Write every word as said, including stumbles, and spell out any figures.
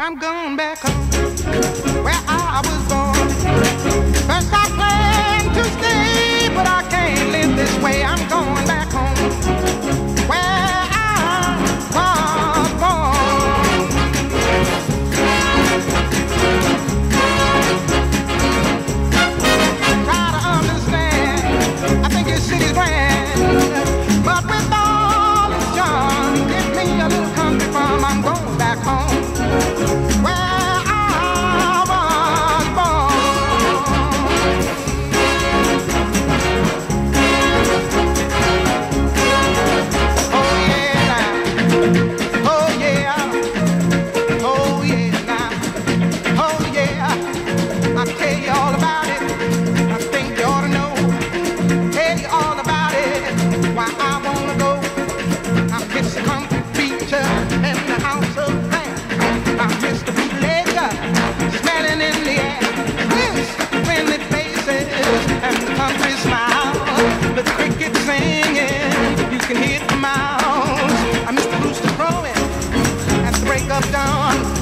I'm going back home where I was born. First I planned to stay, but I can't live this way. I'm going back home where I was born. Try to understand, I think your city's grand, but with all its charm, give me a little country farm. I'm going back home where I was born. Oh yeah, now. Oh yeah. Oh yeah, now. Oh yeah. I'll tell you all about it. I think you ought to know. Tell you all about it. Why I wanna go. I miss the country preacher and the house of prayer. I miss the bootlegger smelling in the air. Miss the friendly faces and the country smile. The cricket singing, you can hear the mouse. I miss the rooster crowing at the break of dawn.